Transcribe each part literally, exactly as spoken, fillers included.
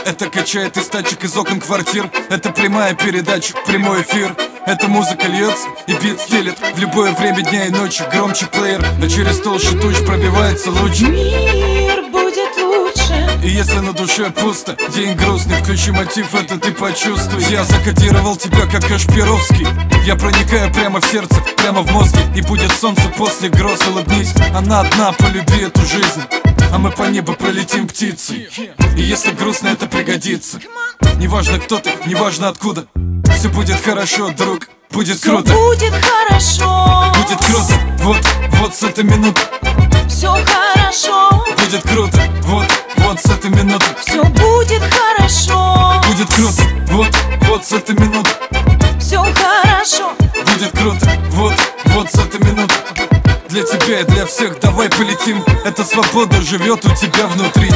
Это качает из тачек, из окон квартир. Это прямая передача, прямой эфир. Эта музыка льется и бит стелет в любое время дня и ночи. Громче плеер, а через толщу туч пробивается луч. Мир будет лучше. И если на душе пусто, день грустный, включи мотив, это ты почувствуй. Я закодировал тебя, как Кашпировский. Я проникаю прямо в сердце, прямо в мозг. И будет солнце после гроз, улыбнись. Она одна, полюби эту жизнь, а мы по небу пролетим птицей. И если грустно, это пригодится. Неважно кто ты, неважно откуда. Все будет хорошо, друг, будет Всё круто. будет хорошо. Будет круто, вот, вот с этой минуты. Все хорошо. Будет круто, вот, вот с этой минуты. Все будет хорошо. Будет круто, вот, вот с этой минуты. Все хорошо. Будет круто, вот, вот с этой минуты. Для тебя и для всех давай полетим. Эта свобода живет у тебя внутри.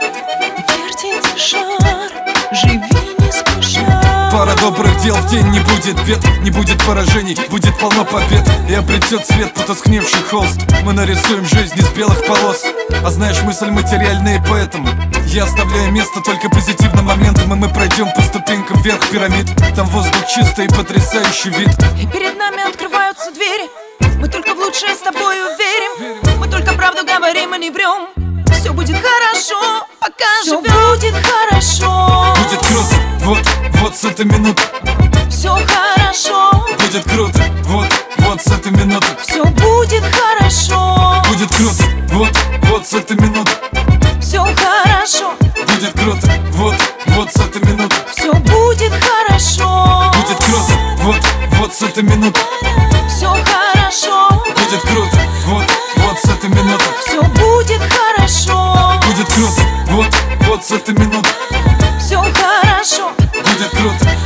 Вертится шар, живи не спеша. Пара добрых дел в день, не будет бед, не будет поражений, будет полно побед. И обретет свет потускневший холст. Мы нарисуем жизнь из белых полос. А знаешь, мысль материальная, и поэтому я оставляю место только позитивным моментам. И мы пройдем по ступенькам вверх пирамид. Там воздух чистый и потрясающий вид. И перед нами открываются двери. Мы только в лучшее с тобою верим. Мы только правду говорим и не врем. Все будет хорошо, пока Все живем. будет хорошо. Будет круто, вот, вот с этой минуты. Все хорошо. Будет круто, вот, вот с этой минуты. Все будет хорошо. Будет круто, вот, вот с этой минуты. Все хорошо. Будет круто, вот, вот с этой минуты. Все будет хорошо. Будет круто, вот, вот с этой минуты. Все хорошо. Будет круто, вот, вот с этой минуты. Все будет хорошо. Будет круто, вот, вот с этой минуты. Все хорошо. Будет круто,